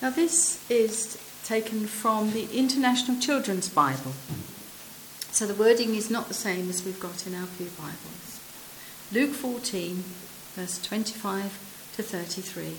Now this is taken from the International Children's Bible. So the wording is not the same as we've got in our Pew Bibles. Luke 14, verse 25 to 33.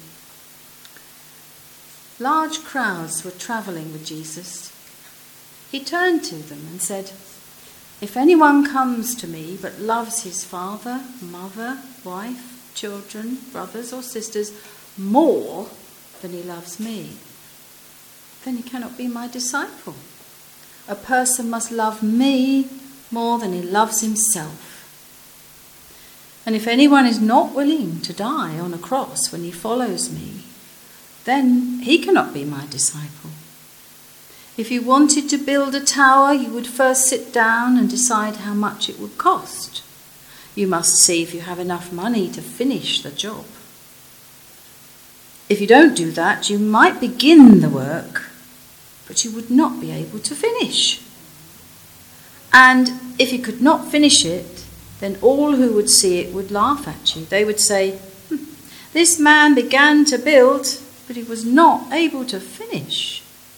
Large crowds were travelling with Jesus. He turned to them and said, "If anyone comes to me but loves his father, mother, wife, children, brothers or sisters more than he loves me, then he cannot be my disciple. A person must love me more than he loves himself. And if anyone is not willing to die on a cross when he follows me, then he cannot be my disciple. If you wanted to build a tower, you would first sit down and decide how much it would cost. You must see if you have enough money to finish the job. If you don't do that, you might begin the work, but you would not be able to finish. And if you could not finish it, then all who would see it would laugh at you. They would say, 'This man began to build, but he was not able to finish.'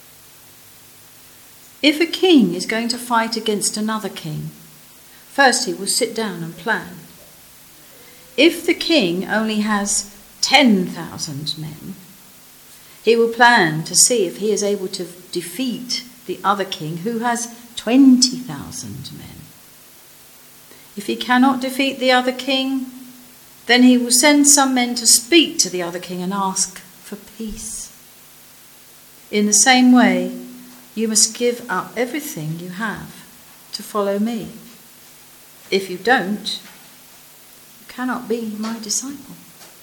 If a king is going to fight against another king, first he will sit down and plan. If the king only has 10,000 men, he will plan to see if he is able to defeat the other king who has 20,000 men. If he cannot defeat the other king, then he will send some men to speak to the other king and ask for peace. In the same way, you must give up everything you have to follow me. If you don't, you cannot be my disciple."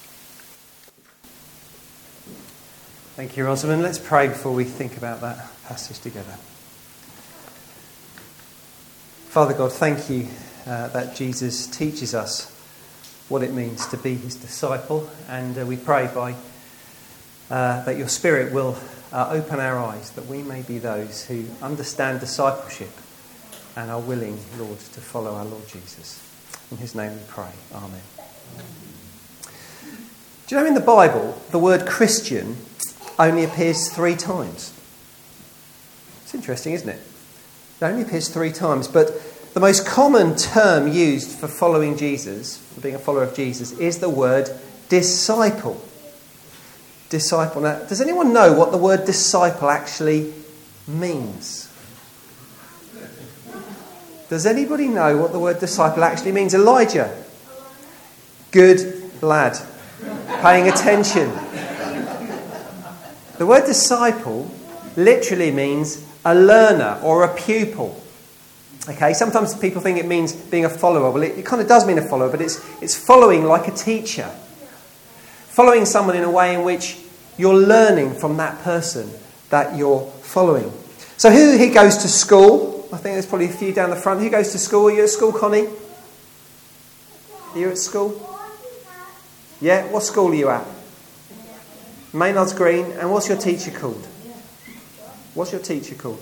Thank you, Rosamond. Let's pray before we think about that passage together. Father God, thank you that Jesus teaches us what it means to be his disciple, and we pray that your Spirit will open our eyes, that we may be those who understand discipleship and are willing, Lord, to follow our Lord Jesus. In his name we pray. Amen. Do you know in the Bible, the word Christian only appears 3 times? It's interesting, isn't it? It only appears 3 times, but the most common term used for following Jesus, for being a follower of Jesus, is the word disciple. Disciple. Now, does anyone know what the word disciple actually means? Does anybody know what the word disciple actually means? Elijah. Good lad. Paying attention. The word disciple literally means a learner or a pupil. Okay, sometimes people think it means being a follower. Well, it kind of does mean a follower, but it's following like a teacher. Following someone in a way in which you're learning from that person that you're following. So who here goes to school? I think there's probably a few down the front. Who goes to school? Are you at school, Connie? Are you at school? Yeah? What school are you at? Maynard's Green. And what's your teacher called? What's your teacher called?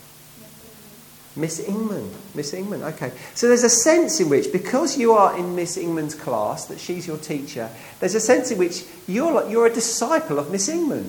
Miss Ingman. Miss Ingman, okay. So there's a sense in which, because you are in Miss Ingman's class, that she's your teacher, there's a sense in which you're a disciple of Miss Ingman.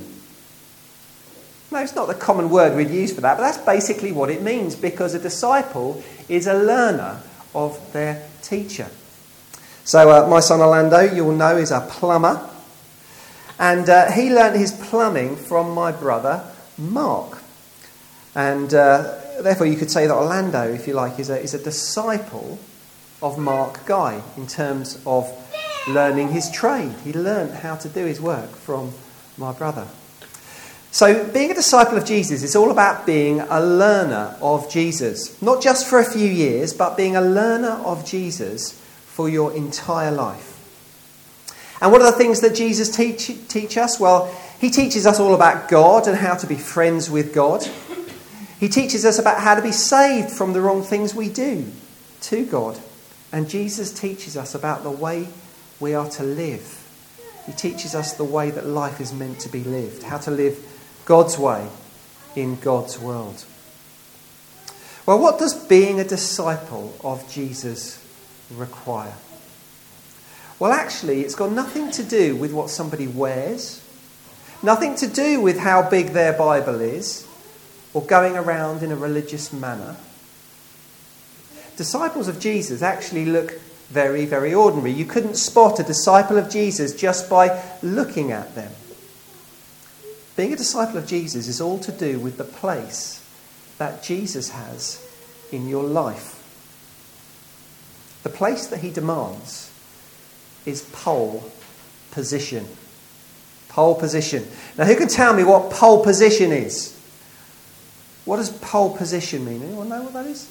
No, it's not the common word we'd use for that, but that's basically what it means, because a disciple is a learner of their teacher. So my son Orlando, you'll know, is a plumber, and he learnt his plumbing from my brother Mark. And therefore you could say that Orlando, if you like, is a disciple of Mark Guy in terms of learning his trade. He learnt how to do his work from my brother. So being a disciple of Jesus is all about being a learner of Jesus. Not just for a few years, but being a learner of Jesus for your entire life. And what are the things that Jesus teach us? Well, he teaches us all about God and how to be friends with God. He teaches us about how to be saved from the wrong things we do to God. And Jesus teaches us about the way we are to live. He teaches us the way that life is meant to be lived, how to live God's way in God's world. Well, what does being a disciple of Jesus require? Well, actually, it's got nothing to do with what somebody wears, Nothing to do with how big their Bible is or going around in a religious manner. Disciples of Jesus actually look very, very ordinary. You couldn't spot a disciple of Jesus just by looking at them. Being a disciple of Jesus is all to do with the place that Jesus has in your life. The place that he demands is pole position. Pole position. Now, who can tell me what pole position is? What does pole position mean? Anyone know what that is?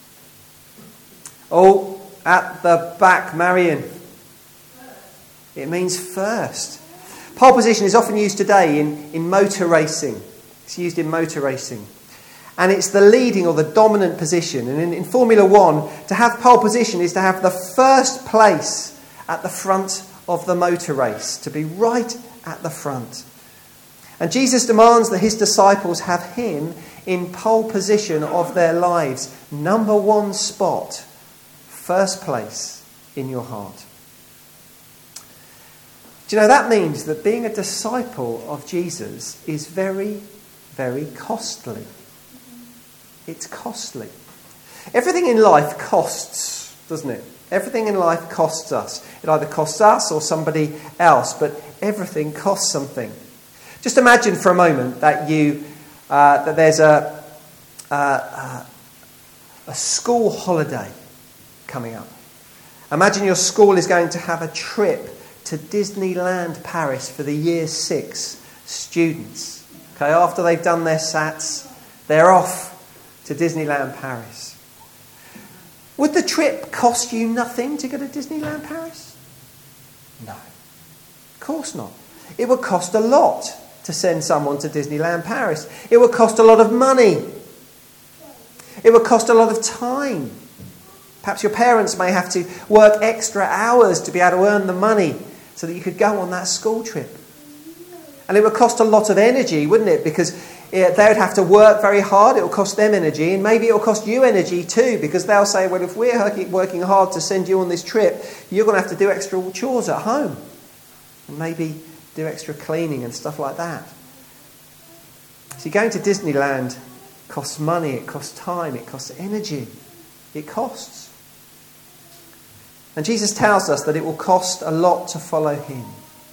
Oh, at the back, Marion. It means first. Pole position is often used today in motor racing. It's used in motor racing. And it's the leading or the dominant position. And in Formula One, to have pole position is to have the first place at the front of the motor race, to be right at the front. And Jesus demands that his disciples have him in pole position of their lives. Number one spot, first place in your heart. Do you know, that means that being a disciple of Jesus is very, very costly. It's costly. Everything in life costs, doesn't it? Everything in life costs us. It either costs us or somebody else, but everything costs something. Just imagine for a moment that that there's a school holiday coming up. Imagine your school is going to have a trip to Disneyland Paris for the Year 6 students. Okay, after they've done their SATs, they're off to Disneyland Paris. Would the trip cost you nothing to go to Disneyland Paris? No. Of course not. It would cost a lot to send someone to Disneyland Paris. It would cost a lot of money. It would cost a lot of time. Perhaps your parents may have to work extra hours to be able to earn the money so that you could go on that school trip. And it would cost a lot of energy, wouldn't it? Because they would have to work very hard. It will cost them energy, and maybe it will cost you energy too, because they'll say, well, if we're working hard to send you on this trip, you're going to have to do extra chores at home and maybe do extra cleaning and stuff like that. See, going to Disneyland costs money, it costs time, it costs energy. It costs. And Jesus tells us that it will cost a lot to follow him.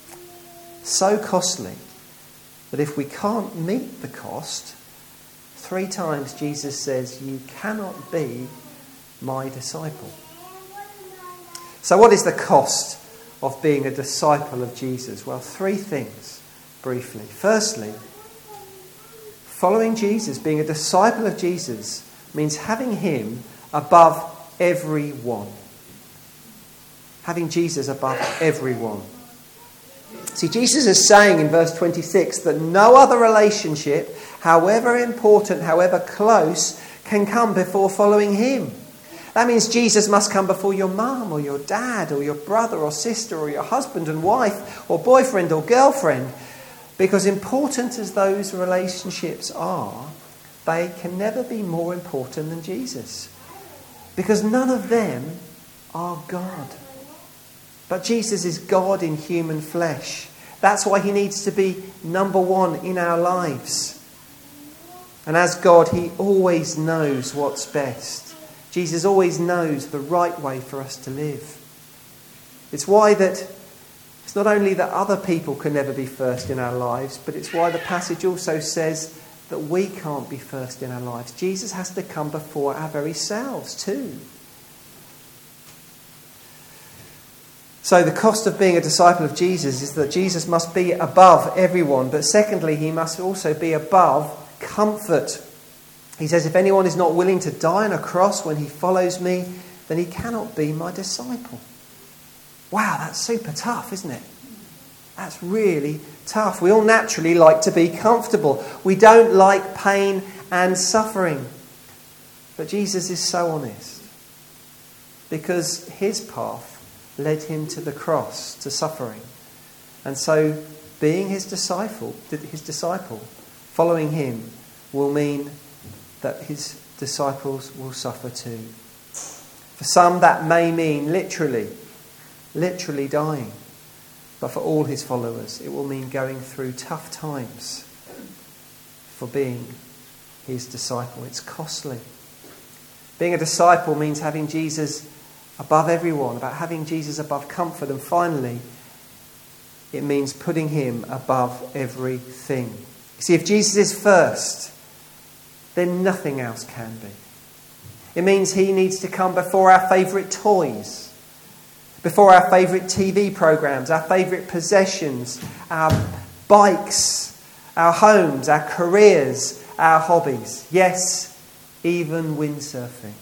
So costly that if we can't meet the cost, 3 times Jesus says, you cannot be my disciple. So what is the cost of being a disciple of Jesus? Well, 3 things, briefly. Firstly, following Jesus, being a disciple of Jesus, means having him above everyone. Having Jesus above everyone. See, Jesus is saying in verse 26 that no other relationship, however important, however close, can come before following him. That means Jesus must come before your mum or your dad or your brother or sister or your husband and wife or boyfriend or girlfriend. Because important as those relationships are, they can never be more important than Jesus. Because none of them are God. But Jesus is God in human flesh. That's why he needs to be number one in our lives. And as God, he always knows what's best. Jesus always knows the right way for us to live. It's why that it's not only that other people can never be first in our lives, but it's why the passage also says that we can't be first in our lives. Jesus has to come before our very selves too. So the cost of being a disciple of Jesus is that Jesus must be above everyone. But secondly, he must also be above comfort. He says, if anyone is not willing to die on a cross when he follows me, then he cannot be my disciple. Wow, that's super tough, isn't it? That's really tough. We all naturally like to be comfortable. We don't like pain and suffering. But Jesus is so honest. Because his path led him to the cross, to suffering. And so being his disciple, following him, will mean that his disciples will suffer too. For some that may mean literally dying. But for all his followers, it will mean going through tough times for being his disciple. It's costly. Being a disciple means having Jesus above everyone, about having Jesus above comfort. And finally, it means putting him above everything. You see, if Jesus is first, then nothing else can be. It means he needs to come before our favourite toys, before our favourite TV programmes, our favourite possessions, our bikes, our homes, our careers, our hobbies. Yes, even windsurfing.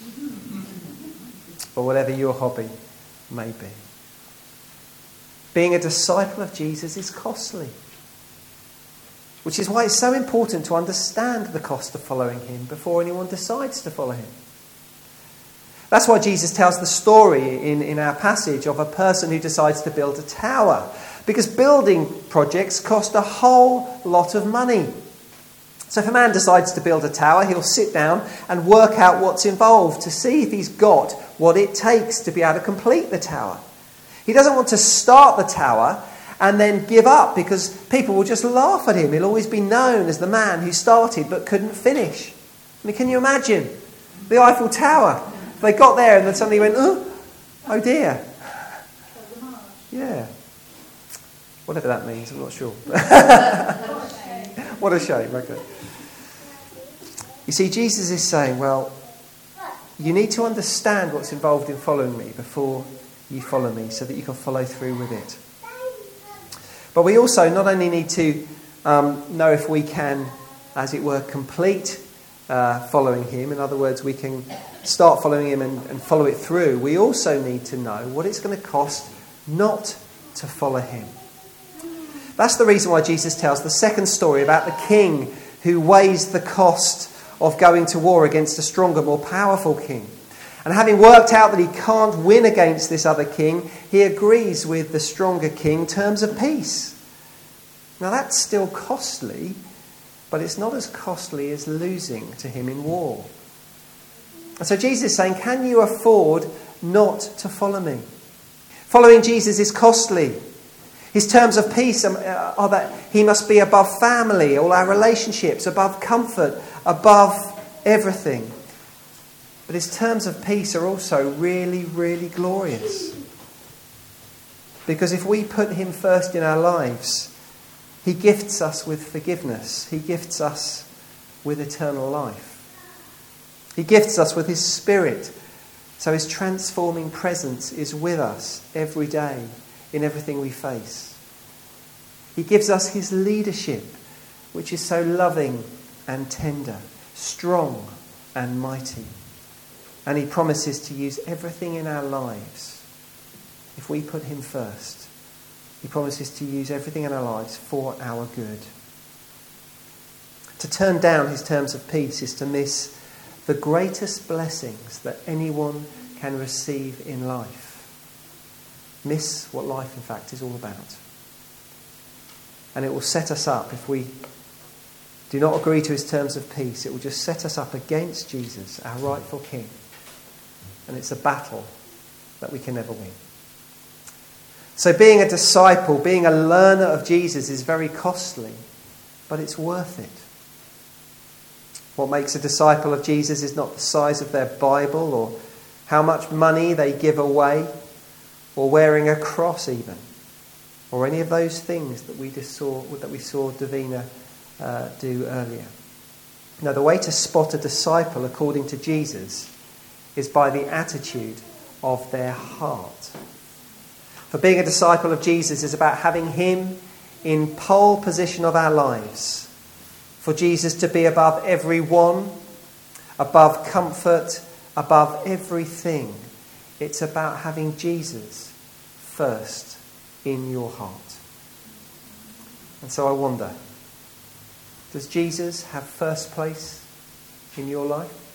Or whatever your hobby may be. Being a disciple of Jesus is costly. Which is why it's so important to understand the cost of following him before anyone decides to follow him. That's why Jesus tells the story in our passage of a person who decides to build a tower. Because building projects cost a whole lot of money. So if a man decides to build a tower, he'll sit down and work out what's involved to see if he's got what it takes to be able to complete the tower. He doesn't want to start the tower and then give up because people will just laugh at him. He'll always be known as the man who started but couldn't finish. I mean, can you imagine the Eiffel Tower? If they got there and then suddenly went, oh dear. Yeah. Whatever that means, I'm not sure. What a shame, okay. You see, Jesus is saying, well, you need to understand what's involved in following me before you follow me so that you can follow through with it. But we also not only need to know if we can, as it were, complete following him. In other words, we can start following him and follow it through. We also need to know what it's going to cost not to follow him. That's the reason why Jesus tells the second story about the king who weighs the cost of going to war against a stronger, more powerful king. And having worked out that he can't win against this other king, he agrees with the stronger king terms of peace. Now that's still costly, but it's not as costly as losing to him in war. And so Jesus is saying, can you afford not to follow me? Following Jesus is costly. His terms of peace are that he must be above family, all our relationships, above comfort, above everything. But his terms of peace are also really, really glorious. Because if we put him first in our lives, he gifts us with forgiveness. He gifts us with eternal life. He gifts us with his Spirit. So his transforming presence is with us every day in everything we face. He gives us his leadership, which is so loving and tender, strong and mighty. And he promises to use everything in our lives. If we put him first, he promises to use everything in our lives for our good. To turn down his terms of peace is to miss the greatest blessings that anyone can receive in life. Miss what life, in fact, is all about. And it will set us up, if we do not agree to his terms of peace, it will just set us up against Jesus, our rightful king. And it's a battle that we can never win. So being a disciple, being a learner of Jesus is very costly, but it's worth it. What makes a disciple of Jesus is not the size of their Bible or how much money they give away or wearing a cross even, or any of those things that we saw Davina do earlier. No, the way to spot a disciple according to Jesus is by the attitude of their heart. For being a disciple of Jesus is about having him in pole position of our lives. For Jesus to be above everyone, above comfort, above everything. It's about having Jesus first in your heart. And so I wonder, does Jesus have first place in your life?